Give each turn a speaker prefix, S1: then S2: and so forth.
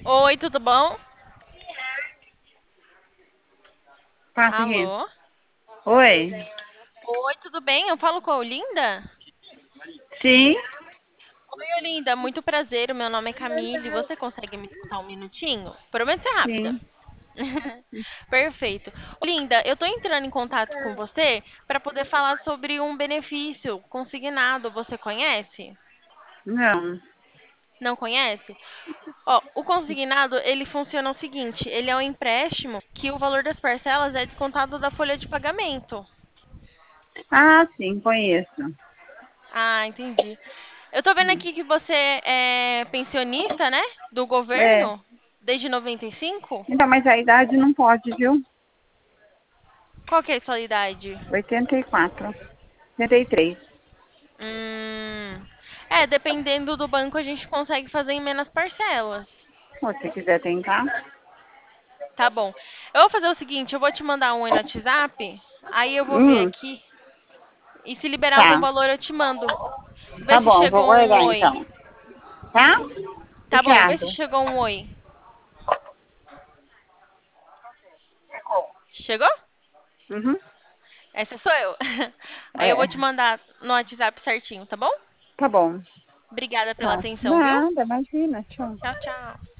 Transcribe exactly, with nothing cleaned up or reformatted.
S1: Oi, tudo bom?
S2: Passa aqui.
S1: Alô?
S2: Oi.
S1: Oi, tudo bem? Eu falo com a Olinda?
S2: Sim,
S1: Oi, Olinda, muito prazer. O meu nome é Camille. Você consegue me escutar um minutinho? Prometo ser rápida.
S2: sim.
S1: Perfeito. Olinda, eu tô entrando em contato com você para poder falar sobre um benefício consignado. Você conhece?
S2: Não.
S1: Não conhece? Ó, o consignado, ele funciona o seguinte, ele é um empréstimo que o valor das parcelas é descontado da folha de pagamento.
S2: Ah, sim, conheço.
S1: Ah, entendi. Eu tô vendo aqui que você é pensionista, né? Do
S2: É.
S1: governo, desde noventa e cinco.
S2: Então, mas a idade não pode, viu?
S1: Qual que é a sua idade?
S2: oitenta e quatro. oitenta e três.
S1: Hum, é, dependendo do banco, a gente consegue fazer em menos parcelas.
S2: Se quiser tentar.
S1: Tá bom. Eu vou fazer o seguinte, eu vou te mandar um oi no WhatsApp, aí eu vou ver
S2: Hum,
S1: aqui, e se liberar algum
S2: tá.
S1: valor eu te mando. Vê
S2: Tá
S1: se
S2: bom, vou
S1: chegou um
S2: guardar
S1: oi.
S2: então. Tá?
S1: Tá bom, vê se
S2: Obrigado.
S1: chegou um oi. Chegou?
S2: Uhum.
S1: Essa sou eu. Aí eu vou te
S2: É.
S1: mandar no WhatsApp certinho, tá bom?
S2: Tá bom.
S1: Obrigada pela
S2: Tá.
S1: atenção, viu?
S2: Nada, imagina. Tchau.
S1: Tchau, tchau.